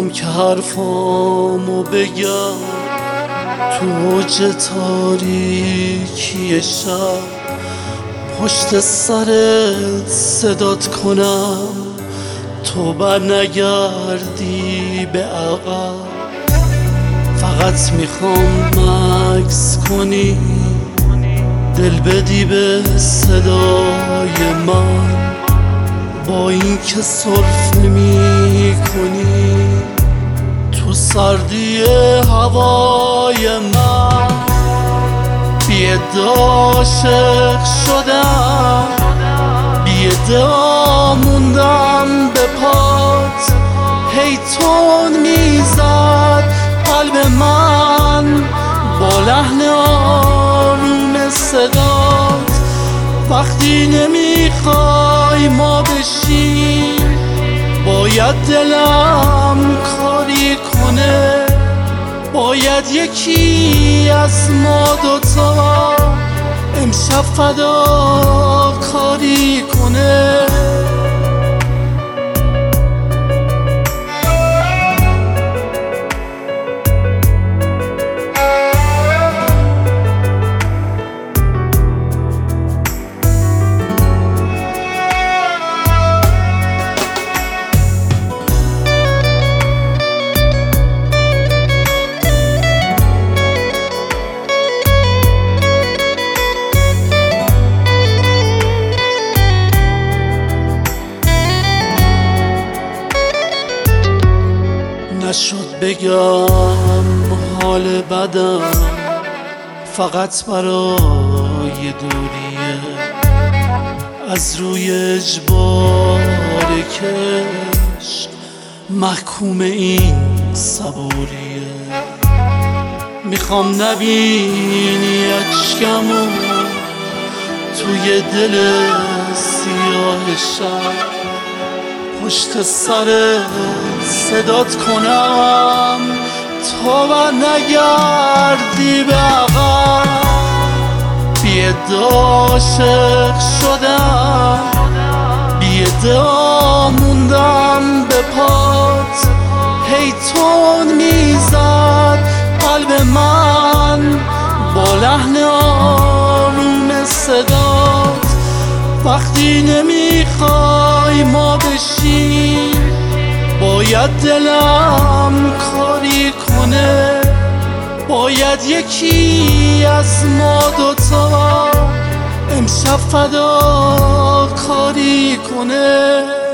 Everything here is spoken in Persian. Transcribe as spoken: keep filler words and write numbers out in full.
میخوام که حرفامو بگم تو اوج تاریکی شب، پشت سرت صدات کنم تو بر نگردی به عقب. فقط میخوام مکس کنی، دل بدی به صدای من، با این که سرفه میکنی تو سردی هوای من. بی‌ادعا عاشق شدم، بی‌ادعا موندم به پات، هی تون میزد قلب من با لحن آروم صدات. وقتی نمیخوای ما بشیم باید دلم کاری کنه، باید یکی از ما دوتا امشب فدا کاری کنه. نشد بگم حال بدم فقط برای دوریه، از روی اجبار کشق محکوم این صبوریه. میخوام نبینی اشکمو توی دل سیاه شب، پشت سر صدات کنم تا بر نگردی به عقب. بی‌ادعا عاشق شدم، بی‌ادعا موندم به پات، هی تون میزد قلب من با لحن آروم صدات. وقتی نمیخوای ما بشیم باید دلم کاری کنه، باید یکی از ما دوتا امشب فدا کاری کنه.